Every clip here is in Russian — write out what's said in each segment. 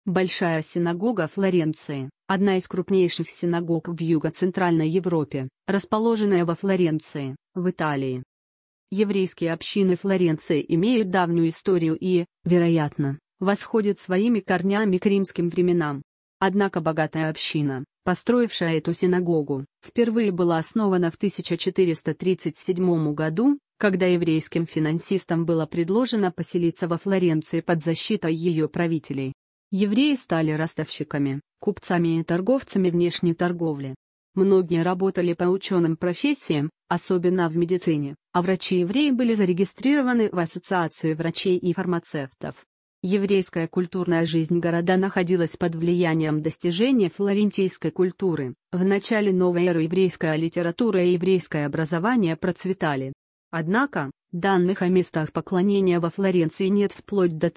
Большая синагога Флоренции, одна из крупнейших синагог в Юго-Центральной Европе, расположенная во Флоренции, в Италии. Еврейские общины Флоренции имеют давнюю историю и, вероятно, восходят своими корнями к римским временам. Однако богатая община, построившая эту синагогу, впервые была основана в 1437 году, когда еврейским финансистам было предложено поселиться во Флоренции под защитой ее правителей. Евреи стали ростовщиками, купцами и торговцами внешней торговли. Многие работали по ученым профессиям, особенно в медицине, а врачи-евреи были зарегистрированы в Ассоциации врачей и фармацевтов. Еврейская культурная жизнь города находилась под влиянием достижения флорентийской культуры. В начале новой эры еврейская литература и еврейское образование процветали. Однако, данных о местах поклонения во Флоренции нет вплоть до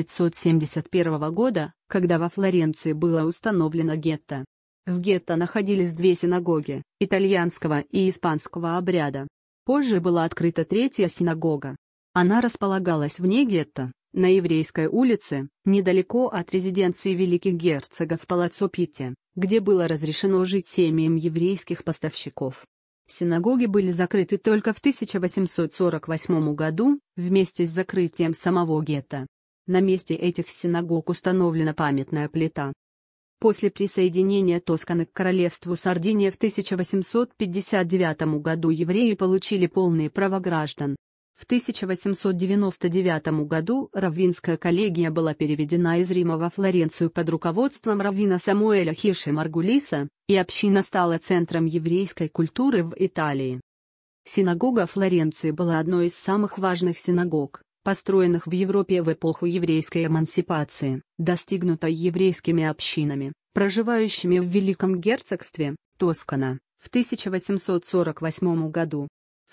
1571 года, когда во Флоренции было установлено гетто. В гетто находились две синагоги, итальянского и испанского обряда. Позже была открыта третья синагога. Она располагалась вне гетто, на Еврейской улице, недалеко от резиденции великих герцогов Палаццо Питти, где было разрешено жить семьям еврейских поставщиков. Синагоги были закрыты только в 1848 году, вместе с закрытием самого гетто. На месте этих синагог установлена памятная плита. После присоединения Тосканы к королевству Сардиния в 1859 году евреи получили полные права граждан. В 1899 году раввинская коллегия была переведена из Рима во Флоренцию под руководством раввина Самуэля Хирша Маргулиса, и община стала центром еврейской культуры в Италии. Синагога Флоренции была одной из самых важных синагог, построенных в Европе в эпоху еврейской эмансипации, достигнутой еврейскими общинами, проживающими в Великом герцогстве, Тоскана, в 1848 году. В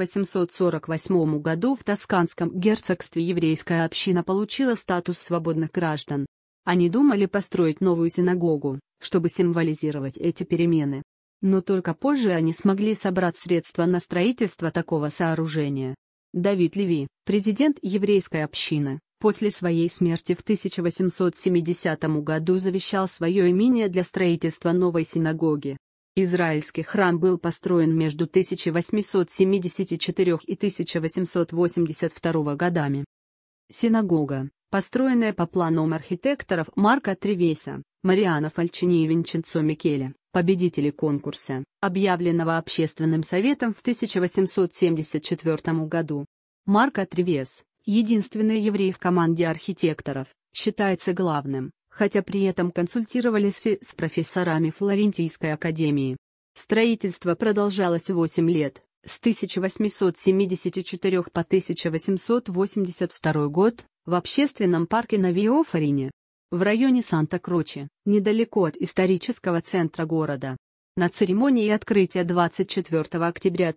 1848 году в Тосканском герцогстве еврейская община получила статус свободных граждан. Они думали построить новую синагогу, чтобы символизировать эти перемены. Но только позже они смогли собрать средства на строительство такого сооружения. Давид Леви, президент еврейской общины, после своей смерти в 1870 году завещал свое имение для строительства новой синагоги. Израильский храм был построен между 1874 и 1882 годами. Синагога, построенная по планам архитекторов Марко Тревеса, Мариано Фальчини и Винченцо Микеле, победители конкурса, объявленного Общественным советом в 1874 году. Марко Тревес, единственный еврей в команде архитекторов, считается главным, хотя при этом консультировались и с профессорами Флорентийской академии. Строительство продолжалось 8 лет, с 1874 по 1882 год, в общественном парке на Виа-Фарине, в районе Санта-Кроче, недалеко от исторического центра города. На церемонии открытия 24 октября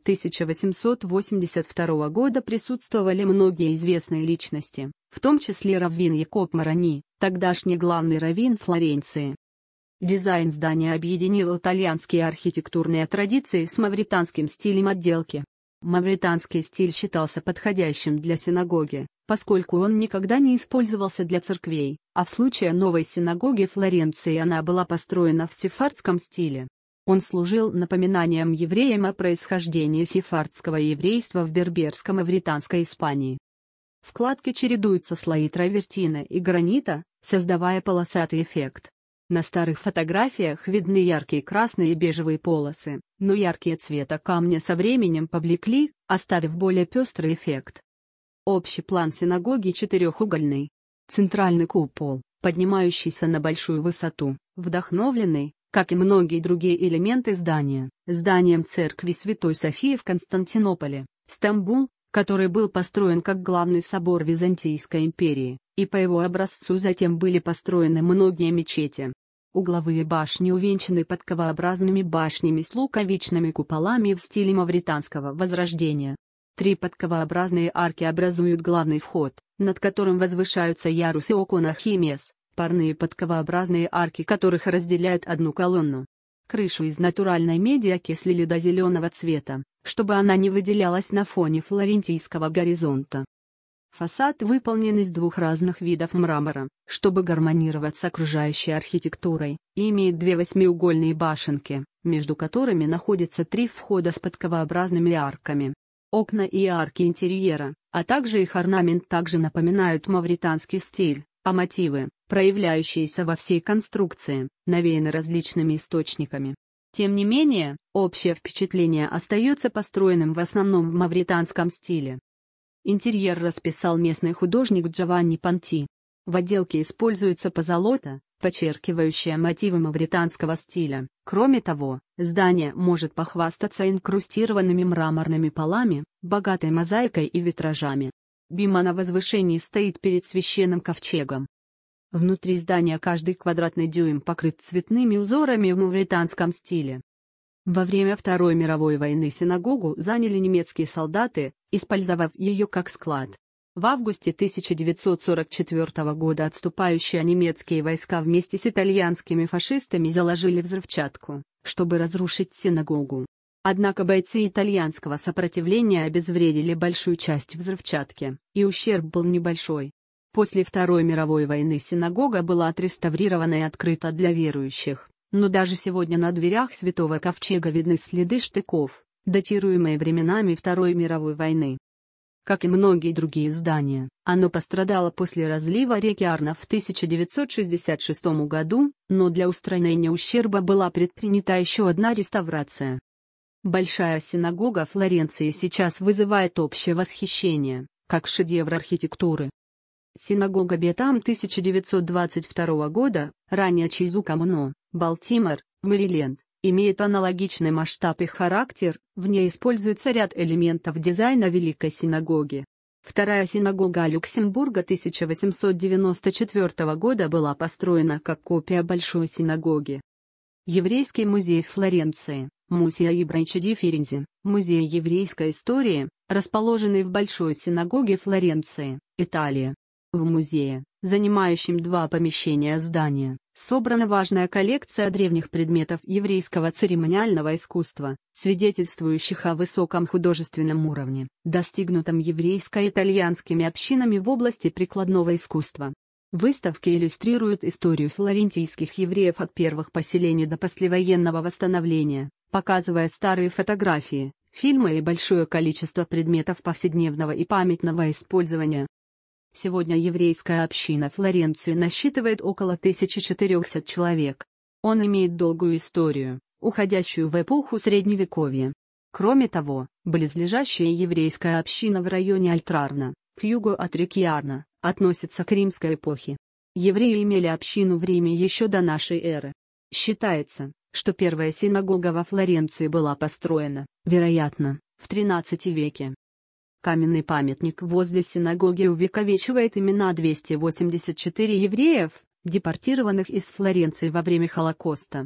1882 года присутствовали многие известные личности, в том числе раввин Якоб Марани, тогдашний главный раввин Флоренции. Дизайн здания объединил итальянские архитектурные традиции с мавританским стилем отделки. Мавританский стиль считался подходящим для синагоги, поскольку он никогда не использовался для церквей, а в случае новой синагоги Флоренции она была построена в сефардском стиле. Он служил напоминанием евреям о происхождении сефардского еврейства в берберском и мавританской Испании. В кладке чередуются слои травертина и гранита, создавая полосатый эффект. На старых фотографиях видны яркие красные и бежевые полосы, но яркие цвета камня со временем поблекли, оставив более пестрый эффект. Общий план синагоги четырехугольный. Центральный купол, поднимающийся на большую высоту, вдохновленный, как и многие другие элементы здания, зданием церкви Святой Софии в Константинополе, Стамбул, который был построен как главный собор Византийской империи, и по его образцу затем были построены многие мечети. Угловые башни увенчаны подковообразными башнями с луковичными куполами в стиле мавританского возрождения. 3 подковообразные арки образуют главный вход, над которым возвышаются ярусы окон Ахимес, парные подковообразные арки которых разделяют одну колонну. Крышу из натуральной меди окислили до зеленого цвета, чтобы она не выделялась на фоне флорентийского горизонта. Фасад выполнен из двух разных видов мрамора, чтобы гармонировать с окружающей архитектурой, и имеет две восьмиугольные башенки, между которыми находятся три входа с подковообразными арками. Окна и арки интерьера, а также их орнамент также напоминают мавританский стиль, а мотивы, проявляющиеся во всей конструкции, навеяны различными источниками. Тем не менее, общее впечатление остается построенным в основном в мавританском стиле. Интерьер расписал местный художник Джованни Панти. В отделке используется позолота, подчеркивающая мотивы мавританского стиля. Кроме того, здание может похвастаться инкрустированными мраморными полами, богатой мозаикой и витражами. Бима на возвышении стоит перед священным ковчегом. Внутри здания каждый квадратный дюйм покрыт цветными узорами в мавританском стиле. Во время Второй мировой войны синагогу заняли немецкие солдаты, использовав ее как склад. В августе 1944 года отступающие немецкие войска вместе с итальянскими фашистами заложили взрывчатку, чтобы разрушить синагогу. Однако бойцы итальянского сопротивления обезвредили большую часть взрывчатки, и ущерб был небольшой. После Второй мировой войны синагога была отреставрирована и открыта для верующих, но даже сегодня на дверях Святого Ковчега видны следы штыков, датируемые временами Второй мировой войны. Как и многие другие здания, оно пострадало после разлива реки Арно в 1966 году, но для устранения ущерба была предпринята еще одна реставрация. Большая синагога Флоренции сейчас вызывает общее восхищение, как шедевр архитектуры. Синагога Бетам 1922 года, ранее Чизукамуно, Балтимор, Мэриленд, имеет аналогичный масштаб и характер, в ней используется ряд элементов дизайна Великой синагоги. Вторая синагога Люксембурга 1894 года была построена как копия Большой синагоги. Еврейский музей Флоренции, Музея Ибрайча ди Ферензи, музей еврейской истории, расположенный в Большой синагоге Флоренции, Италия. В музее, занимающем два помещения здания, собрана важная коллекция древних предметов еврейского церемониального искусства, свидетельствующих о высоком художественном уровне, достигнутом еврейско-итальянскими общинами в области прикладного искусства. Выставки иллюстрируют историю флорентийских евреев от первых поселений до послевоенного восстановления, показывая старые фотографии, фильмы и большое количество предметов повседневного и памятного использования. Сегодня еврейская община Флоренции насчитывает около 1400 человек. Он имеет долгую историю, уходящую в эпоху Средневековья. Кроме того, близлежащая еврейская община в районе Альтрарно, к югу от реки Арно, относится к римской эпохе. Евреи имели общину в Риме еще до нашей эры. Считается, что первая синагога во Флоренции была построена, вероятно, в XIII веке. Каменный памятник возле синагоги увековечивает имена 284 евреев, депортированных из Флоренции во время Холокоста.